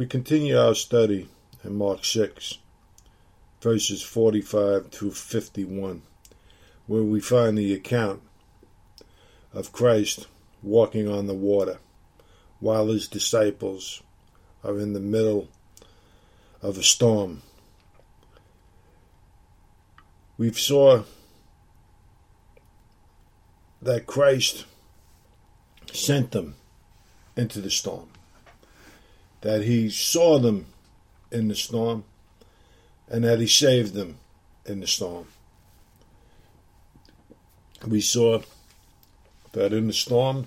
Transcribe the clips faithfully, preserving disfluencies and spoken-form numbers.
We continue our study in Mark six, verses forty-five through fifty-one, where we find the account of Christ walking on the water while his disciples are in the middle of a storm. We saw that Christ sent them into the storm, that he saw them in the storm, and that he saved them in the storm. We saw that in the storm,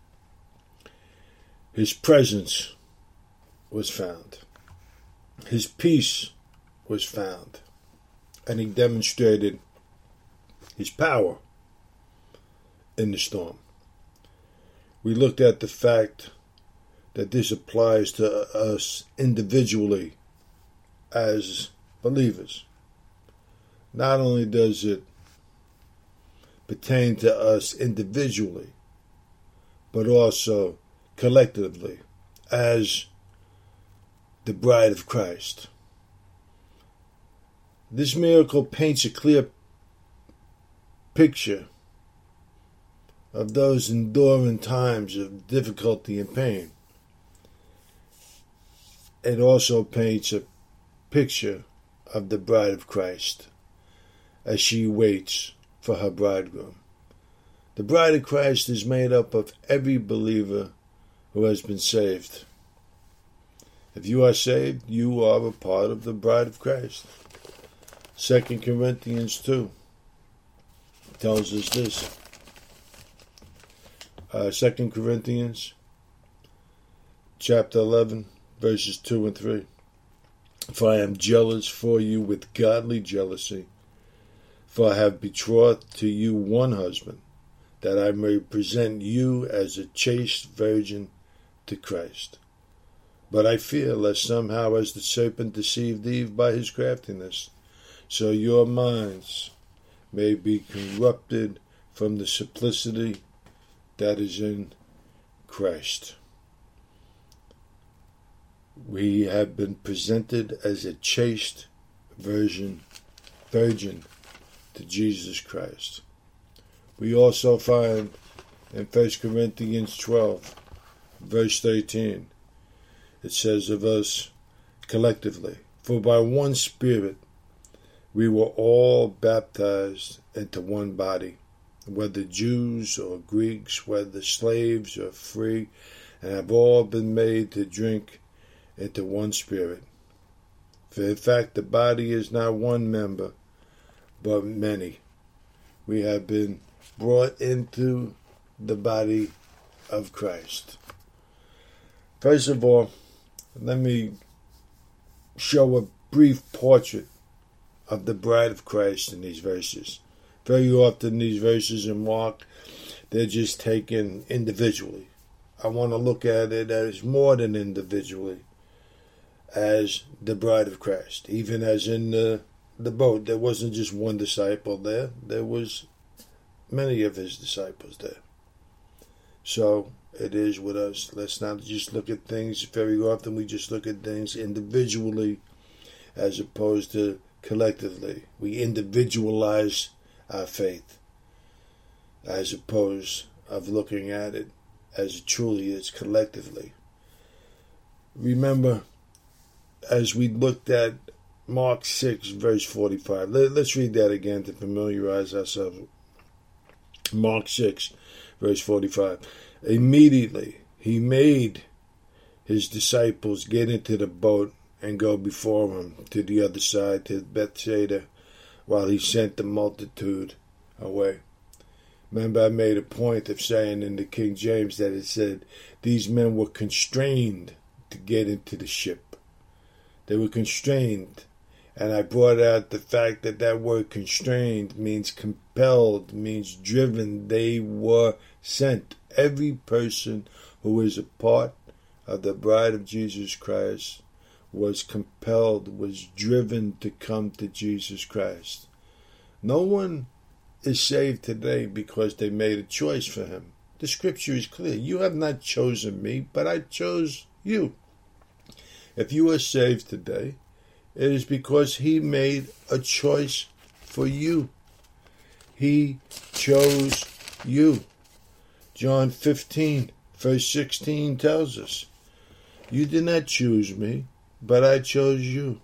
his presence was found. His peace was found. And he demonstrated his power in the storm. We looked at the fact that this applies to us individually as believers. Not only does it pertain to us individually, but also collectively as the bride of Christ. This miracle paints a clear picture of those enduring times of difficulty and pain. It also paints a picture of the bride of Christ as she waits for her bridegroom. The bride of Christ is made up of every believer who has been saved. If you are saved, you are a part of the bride of Christ. Second Corinthians two tells us this. Uh, Second Corinthians chapter eleven, verses two and three. For I am jealous for you with godly jealousy, for I have betrothed to you one husband, that I may present you as a chaste virgin to Christ. But I fear lest somehow as the serpent deceived Eve by his craftiness, so your minds may be corrupted from the simplicity that is in Christ. We have been presented as a chaste virgin, virgin to Jesus Christ. We also find in First Corinthians twelve, verse thirteen, it says of us collectively, for by one Spirit we were all baptized into one body, whether Jews or Greeks, whether slaves or free, and have all been made to drink into one Spirit. For in fact the body is not one member, but many. We have been brought into the body of Christ. First of all, let me show a brief portrait of the bride of Christ in these verses. Very often these verses in Mark, they're just taken individually. I want to look at it as more than individually, as the bride of Christ. Even as in the, the boat, there wasn't just one disciple there. There was many of his disciples there. So it is with us. Let's not just look at things. Very often we just look at things individually as opposed to collectively. We individualize our faith as opposed of looking at it as it truly is collectively. Remember, as we looked at Mark six, verse forty-five, let, let's read that again to familiarize ourselves. Mark six, verse forty-five. Immediately he made his disciples get into the boat and go before him to the other side, to Bethsaida, while he sent the multitude away. Remember, I made a point of saying in the King James that it said these men were constrained to get into the ship. They were constrained. And I brought out the fact that that word constrained means compelled, means driven. They were sent. Every person who is a part of the bride of Jesus Christ was compelled, was driven to come to Jesus Christ. No one is saved today because they made a choice for him. The scripture is clear. You have not chosen me, but I chose you. If you are saved today, it is because he made a choice for you. He chose you. John fifteen, verse sixteen tells us, you did not choose me, but I chose you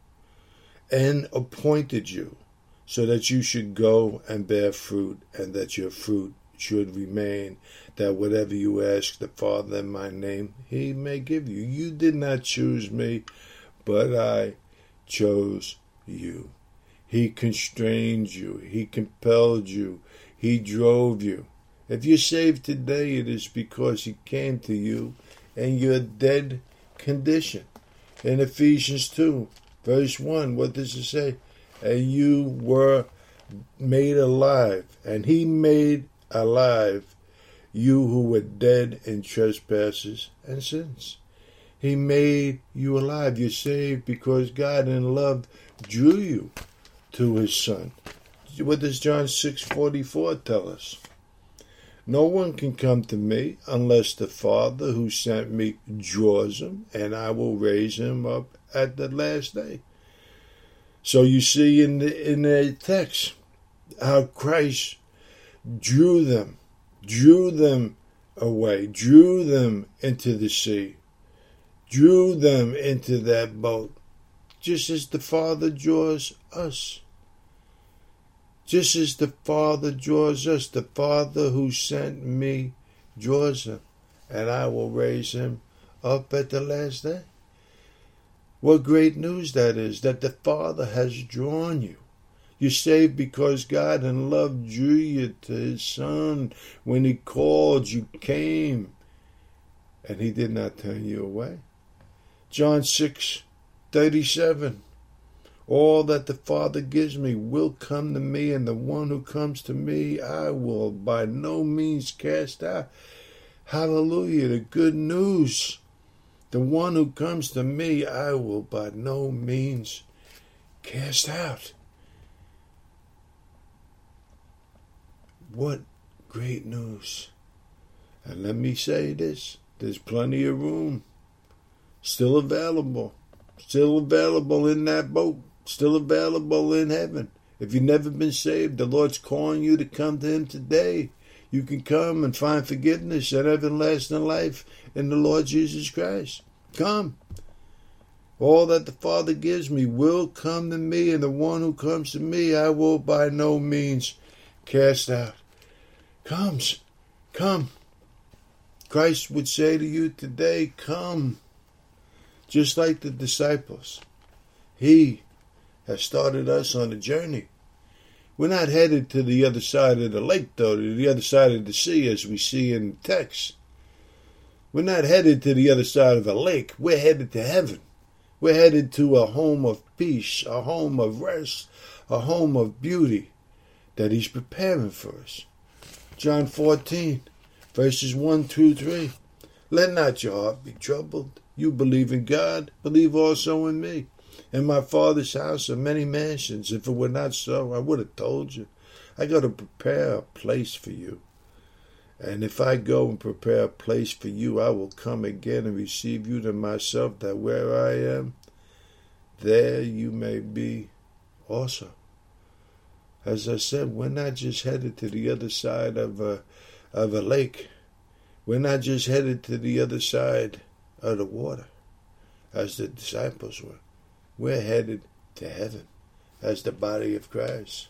and appointed you so that you should go and bear fruit, and that your fruit should remain, that whatever you ask the Father in my name, he may give you. You did not choose me, but I chose you. He constrained you. He compelled you. He drove you. If you're saved today, it is because he came to you in your dead condition. In Ephesians two, verse one, what does it say? And you were made alive, and he made alive you who were dead in trespasses and sins. He made you alive. You're saved because God in love drew you to his Son. What does John six forty-four tell us? No one can come to me unless the Father who sent me draws him, and I will raise him up at the last day. So you see in the, in the text how Christ drew them, drew them away, drew them into the sea, drew them into that boat, just as the Father draws us. Just as the Father draws us, the Father who sent me draws him, and I will raise him up at the last day. What great news that is, that the Father has drawn you. You're saved because God in love drew you to his Son. When he called, you came, and he did not turn you away. John six thirty-seven. All that the Father gives me will come to me, and the one who comes to me I will by no means cast out. Hallelujah, the good news. The one who comes to me I will by no means cast out. What great news. And let me say this, there's plenty of room still available. Still available in that boat. Still available in heaven. If you've never been saved, the Lord's calling you to come to him today. You can come and find forgiveness and everlasting life in the Lord Jesus Christ. Come. All that the Father gives me will come to me, and the one who comes to me I will by no means cast out. Comes. Come. Christ would say to you today, come. Just like the disciples. He has started us on a journey. We're not headed to the other side of the lake, though, to the other side of the sea, as we see in the text. We're not headed to the other side of a lake. We're headed to heaven. We're headed to a home of peace, a home of rest, a home of beauty that he's preparing for us. John fourteen, verses one through three. Let not your heart be troubled. You believe in God, believe also in me. In my Father's house are many mansions. If it were not so, I would have told you. I go to prepare a place for you. And if I go and prepare a place for you, I will come again and receive you to myself, that where I am, there you may be also. As I said, we're not just headed to the other side of a, of a lake. We're not just headed to the other side of the water, as the disciples were. We're headed to heaven as the body of Christ.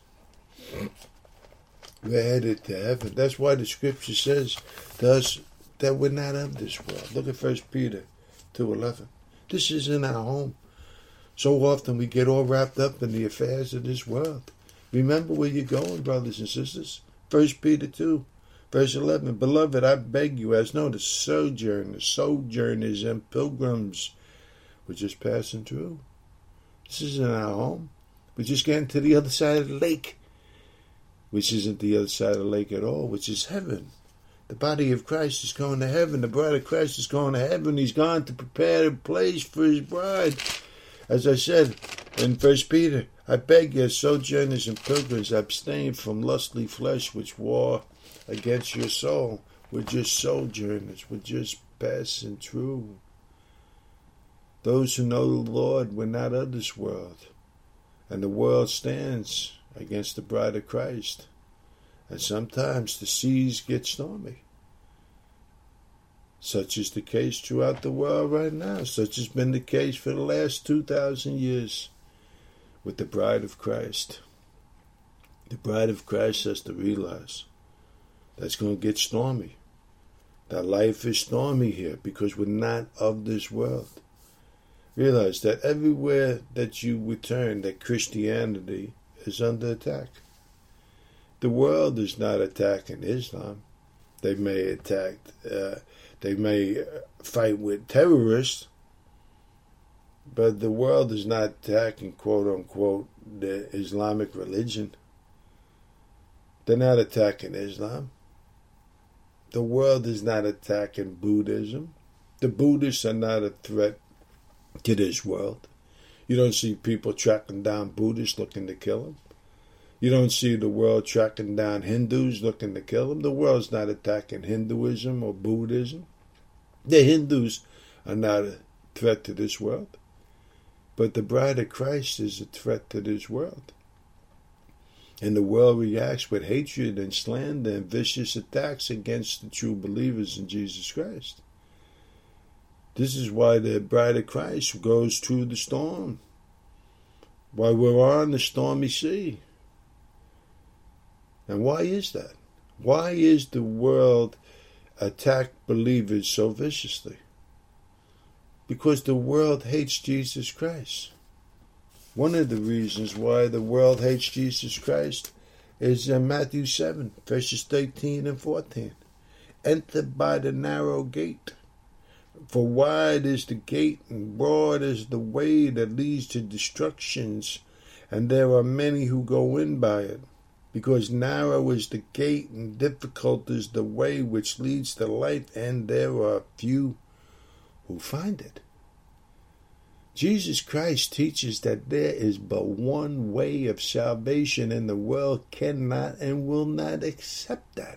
We're headed to heaven. That's why the scripture says to us that we're not of this world. Look at First Peter two eleven. This is in our home. So often we get all wrapped up in the affairs of this world. Remember where you're going, brothers and sisters. First Peter two, verse eleven. Beloved, I beg you, as no the sojourners, sojourners and pilgrims, we're just passing through. This isn't our home. We're just getting to the other side of the lake, which isn't the other side of the lake at all, which is heaven. The body of Christ is going to heaven. The bride of Christ is going to heaven. He's gone to prepare a place for his bride. As I said in First Peter, I beg you, sojourners and pilgrims, abstain from lustly flesh which war against your soul. We're just sojourners. We're just passing through. Those who know the Lord were not of this world, and the world stands against the bride of Christ. And sometimes the seas get stormy. Such is the case throughout the world right now. Such has been the case for the last two thousand years with the bride of Christ. The bride of Christ has to realize that it's going to get stormy. That life is stormy here because we're not of this world. Realize that everywhere that you return, that Christianity is under attack. The world is not attacking Islam. They may attack, uh, they may fight with terrorists, but the world is not attacking, quote unquote, the Islamic religion. They're not attacking Islam. The world is not attacking Buddhism. The Buddhists are not a threat to this world. You don't see people tracking down Buddhists looking to kill them. You don't see the world tracking down Hindus looking to kill them. The world's not attacking Hinduism or Buddhism. The Hindus are not a threat to this world. But the bride of Christ is a threat to this world. And the world reacts with hatred and slander and vicious attacks against the true believers in Jesus Christ. This is why the bride of Christ goes through the storm. Why we're on the stormy sea. And why is that? Why is the world attack believers so viciously? Because the world hates Jesus Christ. One of the reasons why the world hates Jesus Christ is in Matthew seven, verses thirteen and fourteen. Enter by the narrow gate. For wide is the gate and broad is the way that leads to destructions, and there are many who go in by it. Because narrow is the gate and difficult is the way which leads to life, and there are few who find it. Jesus Christ teaches that there is but one way of salvation, and the world cannot and will not accept that.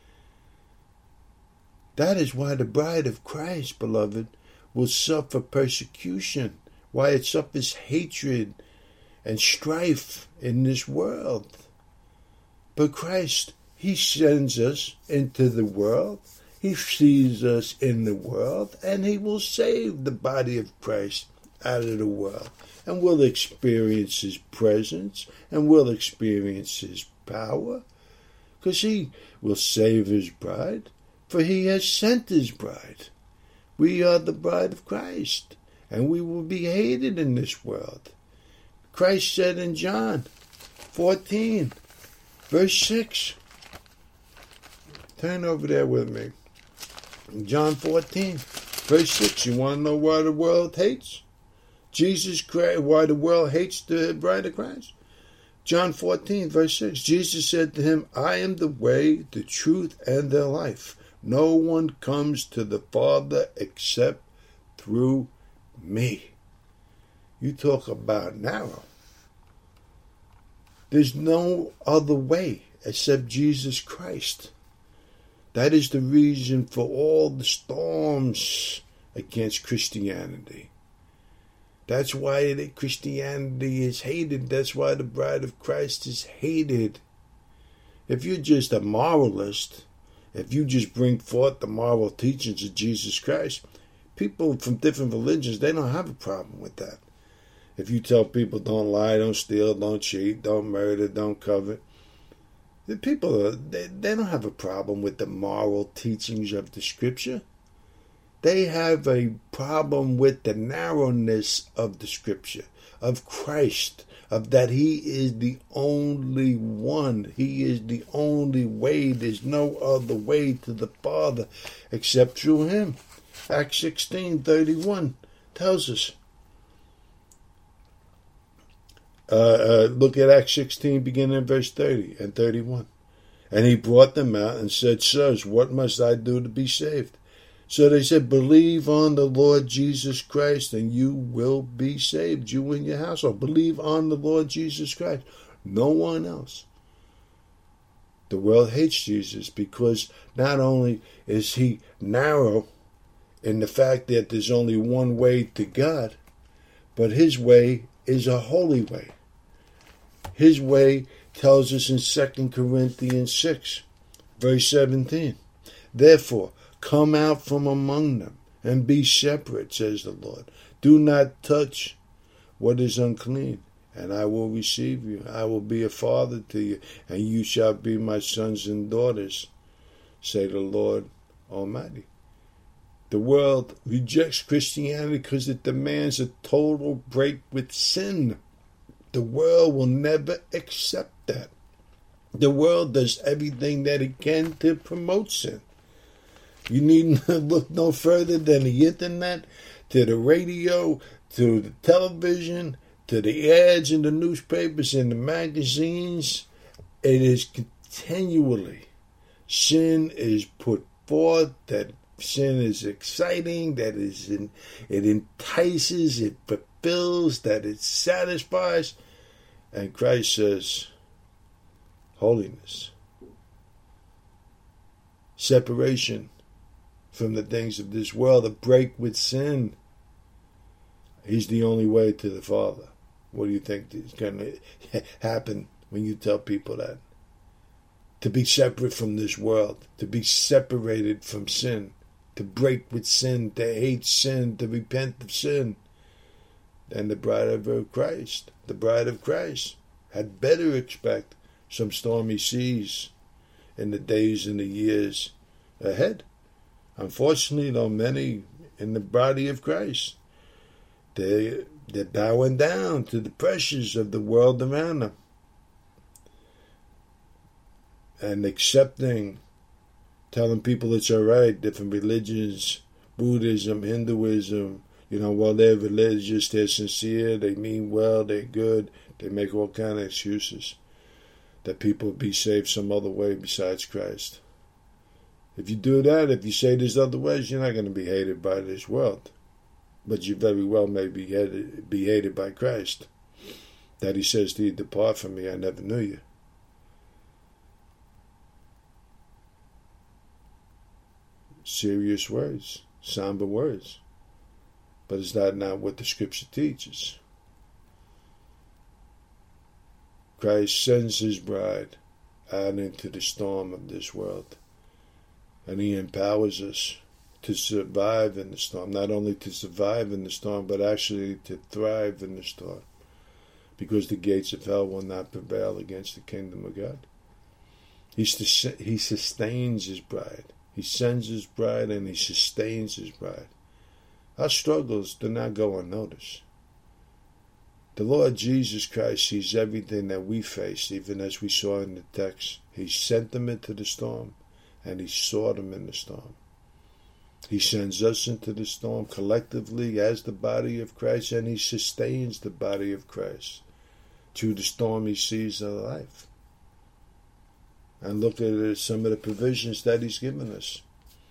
That is why the bride of Christ, beloved, will suffer persecution, why it suffers hatred and strife in this world. But Christ, He sends us into the world. He sees us in the world, and He will save the body of Christ out of the world. And we'll experience His presence, and we'll experience His power, because He will save His bride, for He has sent His bride. We are the bride of Christ, and we will be hated in this world. Christ said in John fourteen, verse six. Turn over there with me. John fourteen, verse six. You want to know why the world hates Jesus Christ? Why the world hates the bride of Christ? John fourteen, verse six. Jesus said to him, I am the way, the truth, and the life. No one comes to the Father except through me. You talk about narrow. There's no other way except Jesus Christ. That is the reason for all the storms against Christianity. That's why the Christianity is hated. That's why the bride of Christ is hated. If you're just a moralist, if you just bring forth the moral teachings of Jesus Christ, people from different religions, they don't have a problem with that. If you tell people don't lie, don't steal, don't cheat, don't murder, don't covet, the people, are, they, they don't have a problem with the moral teachings of the Scripture. They have a problem with the narrowness of the Scripture, of Christ, of that He is the only one. He is the only way. There's no other way to the Father except through Him. Acts sixteen thirty-one tells us. Uh, uh, look at Acts sixteen, beginning in verse thirty and thirty-one. And He brought them out and said, Sirs, what must I do to be saved? So they said, believe on the Lord Jesus Christ and you will be saved, you and your household. Believe on the Lord Jesus Christ. No one else. The world hates Jesus because not only is He narrow in the fact that there's only one way to God, but his way is a holy way. His way tells us in Second Corinthians six, verse seventeen, therefore, come out from among them and be separate, says the Lord. Do not touch what is unclean, and I will receive you. I will be a father to you, and you shall be my sons and daughters, say the Lord Almighty. The world rejects Christianity because it demands a total break with sin. The world will never accept that. The world does everything that it can to promote sin. You need to look no further than the internet, to the radio, to the television, to the ads in the newspapers and the magazines. It is continually, sin is put forth, that sin is exciting, that is in, it entices, it fulfills, that it satisfies. And Christ says, holiness, separation from the things of this world, a break with sin. He's the only way to the Father. What do you think is going to happen when you tell people that? To be separate from this world, to be separated from sin, to break with sin, to hate sin, to repent of sin. And the bride of Christ, the bride of Christ, had better expect some stormy seas in the days and the years ahead. Unfortunately, though, many in the body of Christ, they, they're bowing down to the pressures of the world around them and accepting, telling people it's all right, different religions, Buddhism, Hinduism, you know, well, they're religious, they're sincere, they mean well, they're good, they make all kind of excuses that people be saved some other way besides Christ. If you do that, if you say there's other ways, you're not going to be hated by this world. But you very well may be hated, be hated by Christ. That he says to you, depart from me, I never knew you. Serious words, somber words. But it's not, not what the scripture teaches. Christ sends his bride out into the storm of this world. And he empowers us to survive in the storm. Not only to survive in the storm, but actually to thrive in the storm. Because the gates of hell will not prevail against the kingdom of God. He, he sustains his bride. He sends his bride and he sustains his bride. Our struggles do not go unnoticed. The Lord Jesus Christ sees everything that we face, even as we saw in the text. He sent them into the storm, and he saw them in the storm. He sends us into the storm collectively as the body of Christ, and he sustains the body of Christ through the stormy seas of life. And look at some of the provisions that he's given us.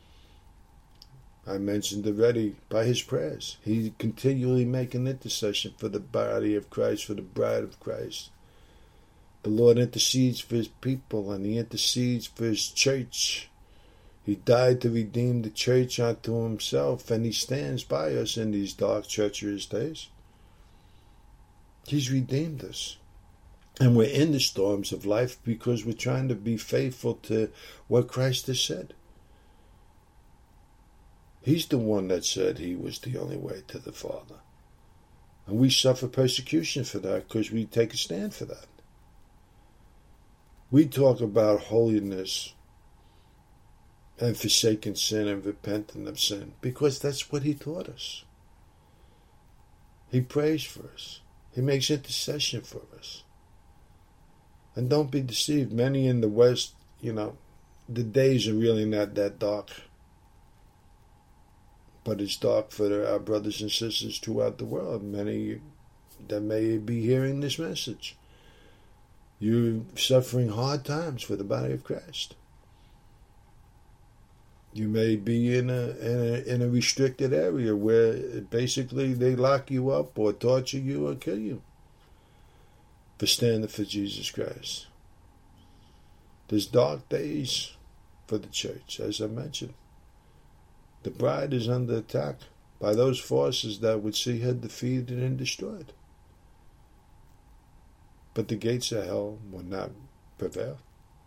I mentioned already, by his prayers. He continually make an intercession for the body of Christ, for the bride of Christ. The Lord intercedes for his people, and he intercedes for his church. He died to redeem the church unto himself, and he stands by us in these dark, treacherous days. He's redeemed us. And we're in the storms of life because we're trying to be faithful to what Christ has said. He's the one that said he was the only way to the Father. And we suffer persecution for that because we take a stand for that. We talk about holiness and forsaking sin and repenting of sin because that's what he taught us. He prays for us. He makes intercession for us. And don't be deceived. Many in the West, you know, the days are really not that dark. But it's dark for our brothers and sisters throughout the world. Many that may be hearing this message. You're suffering hard times for the body of Christ. You may be in a, in a in a restricted area where basically they lock you up or torture you or kill you for standing for Jesus Christ. There's dark days for the church, as I mentioned. The bride is under attack by those forces that would see her defeated and destroyed. But the gates of hell will not prevail.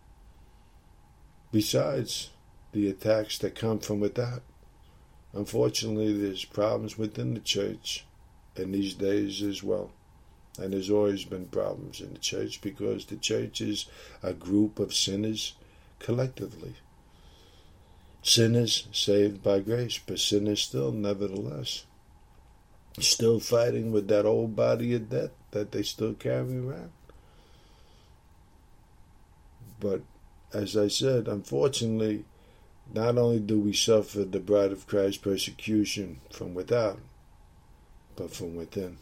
Besides the attacks that come from without, unfortunately, there's problems within the church in these days as well. And there's always been problems in the church because the church is a group of sinners collectively. Sinners saved by grace, but sinners still, nevertheless, still fighting with that old body of death that they still carry around. But as I said, unfortunately, not only do we suffer the bride of Christ persecution from without, but from within.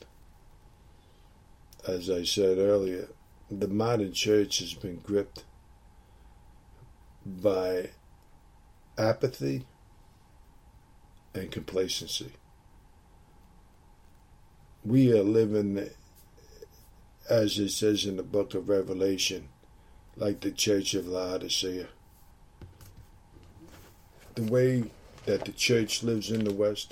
As I said earlier, the modern church has been gripped by apathy and complacency. We are living, as it says in the book of Revelation, like the church of Laodicea. The way that the church lives in the West.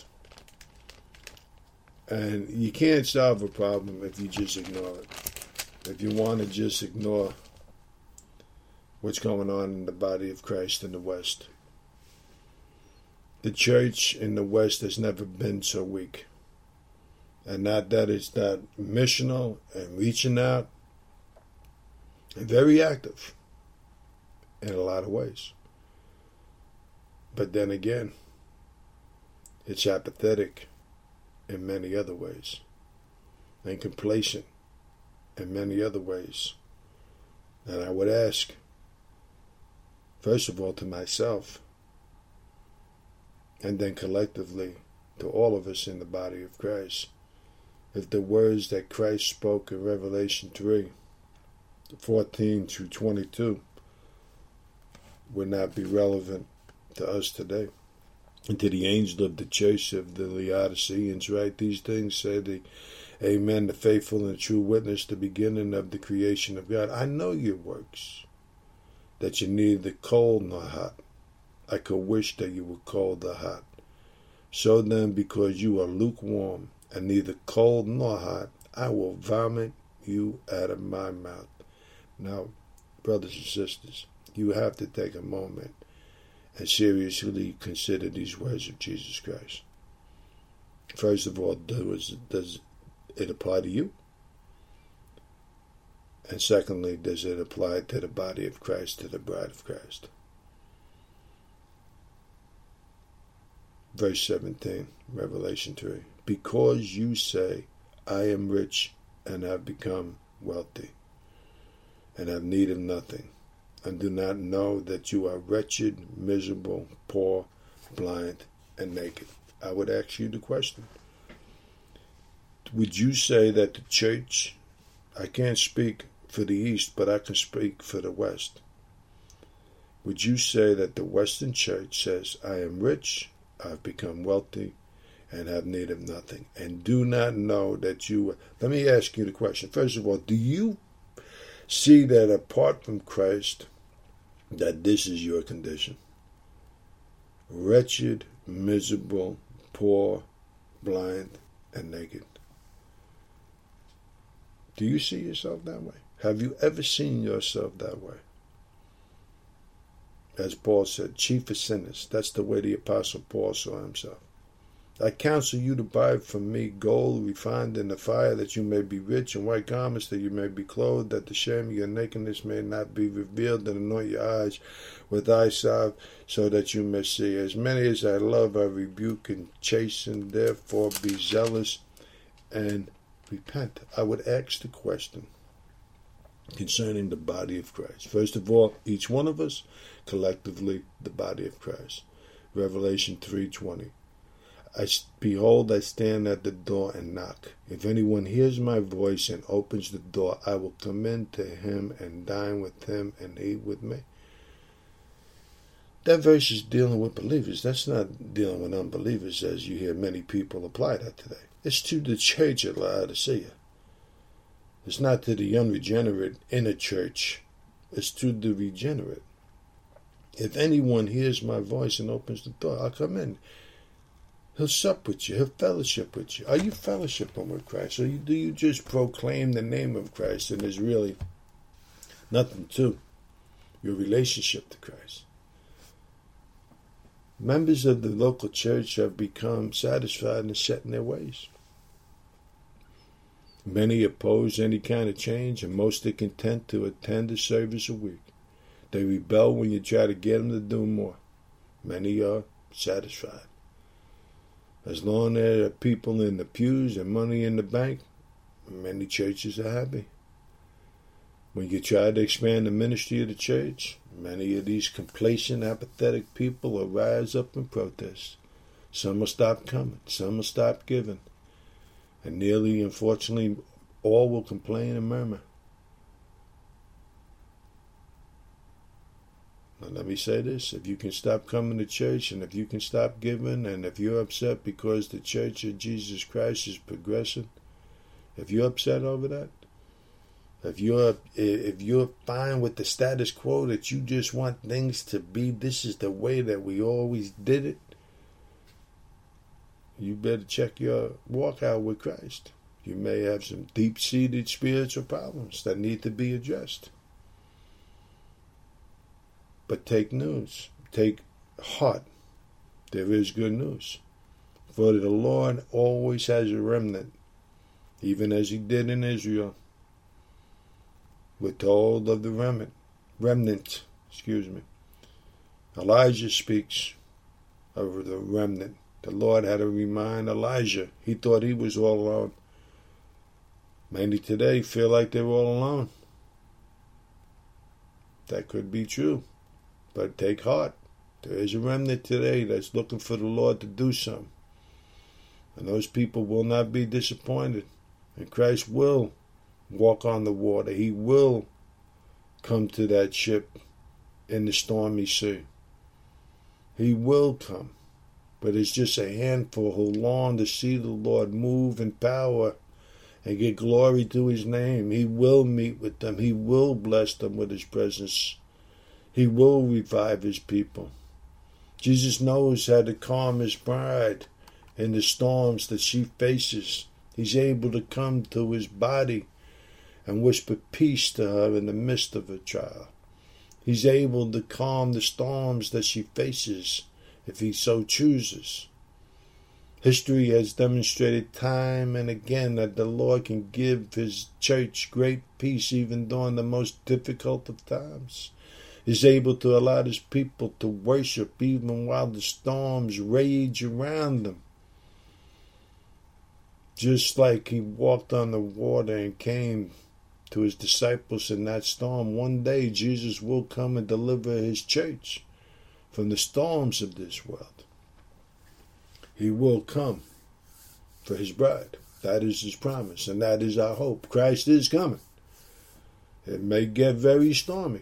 And you can't solve a problem if you just ignore it. If you want to just ignore what's going on in the body of Christ in the West. The church in the West has never been so weak. And not that it's not missional and reaching out and very active in a lot of ways. But then again, it's apathetic in many other ways, and complacent in many other ways. And I would ask, first of all, to myself, and then collectively to all of us in the body of Christ, if the words that Christ spoke in Revelation three, fourteen through twenty-two, would not be relevant to us today. And to the angel of the church of the Laodiceans, write these things, say the Amen, the faithful and true witness, the beginning of the creation of God. I know your works, that you're neither cold nor hot. I could wish that you were cold or hot. So then, because you are lukewarm and neither cold nor hot, I will vomit you out of my mouth. Now, brothers and sisters, you have to take a moment and seriously consider these words of Jesus Christ. First of all, does, does it apply to you? And secondly, does it apply to the body of Christ, to the bride of Christ? Verse seventeen, Revelation three. Because you say, I am rich and have become wealthy, and have need of nothing, and do not know that you are wretched, miserable, poor, blind, and naked. I would ask you the question. Would you say that the church, I can't speak for the East, but I can speak for the West. Would you say that the Western church says, I am rich, I've become wealthy, and have need of nothing, and do not know that you... Let me ask you the question. First of all, do you see that apart from Christ, that this is your condition? Wretched, miserable, poor, blind, and naked. Do you see yourself that way? Have you ever seen yourself that way? As Paul said, chief of sinners. That's the way the Apostle Paul saw himself. I counsel you to buy from me gold refined in the fire, that you may be rich, and white garments, that you may be clothed, that the shame of your nakedness may not be revealed, and anoint your eyes with eye salve, so that you may see. As many as I love, I rebuke and chasten. Therefore be zealous and repent. I would ask the question concerning the body of Christ. First of all, each one of us, collectively, the body of Christ. Revelation three twenty. I, behold, I stand at the door and knock. If anyone hears my voice and opens the door, I will come in to him and dine with him and he with me. That verse is dealing with believers. That's not dealing with unbelievers, as you hear many people apply that today. It's to the church at Laodicea. It's not to the unregenerate in a church. It's to the regenerate. If anyone hears my voice and opens the door, I'll come in. He'll sup with you. He'll fellowship with you. Are you fellowshipping with Christ? Or do you just proclaim the name of Christ and there's really nothing to your relationship to Christ? Members of the local church have become satisfied and set in their ways. Many oppose any kind of change, and most are content to attend a service a week. They rebel when you try to get them to do more. Many are satisfied. As long as there are people in the pews and money in the bank, many churches are happy. When you try to expand the ministry of the church, many of these complacent, apathetic people will rise up and protest. Some will stop coming. Some will stop giving. And nearly, unfortunately, all will complain and murmur. Now, let me say this. If you can stop coming to church, and if you can stop giving, and if you're upset because the Church of Jesus Christ is progressing, if you're upset over that, if you're if you're fine with the status quo, that you just want things to be, this is the way that we always did it, you better check your walk out with Christ. You may have some deep-seated spiritual problems that need to be addressed. But take news. Take heart. There is good news. For the Lord always has a remnant, even as he did in Israel. We're told of the remnant. Remnant, excuse me. Elijah speaks of the remnant. The Lord had to remind Elijah. He thought he was all alone. Many today feel like they're all alone. That could be true. But take heart. There is a remnant today that's looking for the Lord to do something. And those people will not be disappointed. And Christ will walk on the water. He will come to that ship in the stormy sea. He will come. But it's just a handful who long to see the Lord move in power and get glory to his name. He will meet with them. He will bless them with his presence. He will revive his people. Jesus knows how to calm his bride in the storms that she faces. He's able to come to his body and whisper peace to her in the midst of her trial. He's able to calm the storms that she faces if he so chooses. History has demonstrated time and again that the Lord can give his church great peace even during the most difficult of times. Is able to allow his people to worship even while the storms rage around them. Just like he walked on the water and came to his disciples in that storm, one day Jesus will come and deliver his church from the storms of this world. He will come for his bride. That is his promise, and that is our hope. Christ is coming. It may get very stormy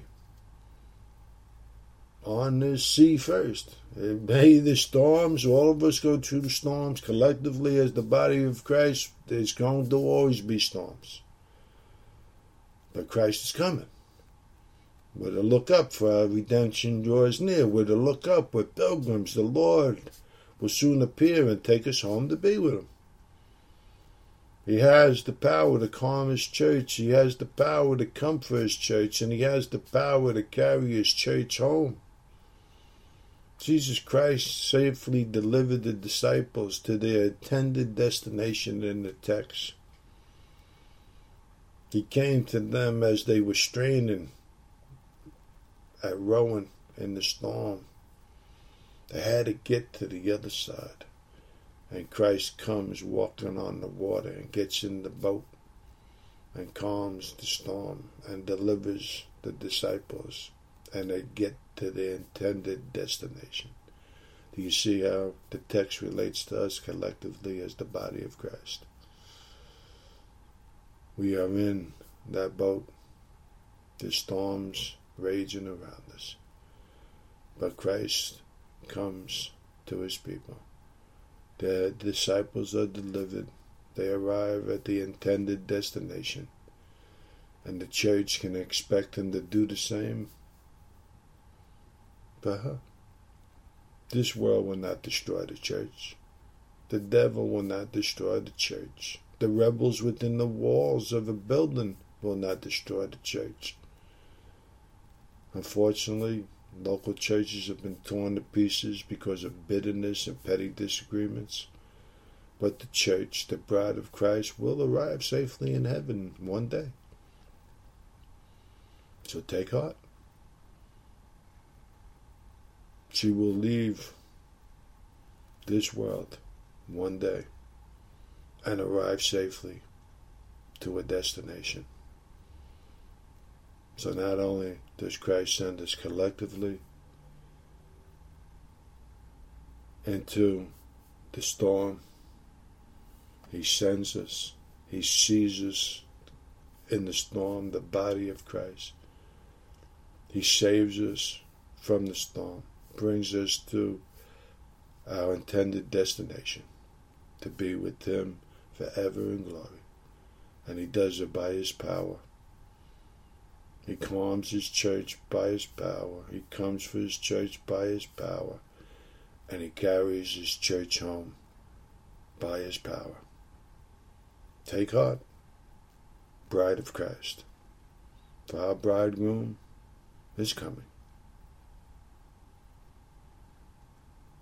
on this sea first. It may the storms, all of us go through the storms collectively as the body of Christ. There's going to always be storms. But Christ is coming. We're to look up, for our redemption draws near. We're to look up with pilgrims. The Lord will soon appear and take us home to be with him. He has the power to calm his church. He has the power to comfort his church. And he has the power to carry his church home. Jesus Christ safely delivered the disciples to their intended destination in the text. He came to them as they were straining at rowing in the storm. They had to get to the other side. And Christ comes walking on the water and gets in the boat and calms the storm and delivers the disciples. And they get to their intended destination. Do you see how the text relates to us collectively as the body of Christ? We are in that boat. The storms raging around us. But Christ comes to his people. The disciples are delivered. They arrive at the intended destination. And the church can expect him to do the same. But huh, this world will not destroy the church. The devil will not destroy the church. The rebels within the walls of a building will not destroy the church. Unfortunately, local churches have been torn to pieces because of bitterness and petty disagreements. But the church, the bride of Christ, will arrive safely in heaven one day. So take heart. She will leave this world one day and arrive safely to a destination. So not only does Christ send us collectively into the storm, He sends us, He sees us in the storm, the body of Christ. He saves us from the storm, brings us to our intended destination, to be with Him forever in glory. And He does it by His power. He calms His church by His power. He comes for His church by His power. And He carries His church home by His power. Take heart, bride of Christ, for our bridegroom is coming.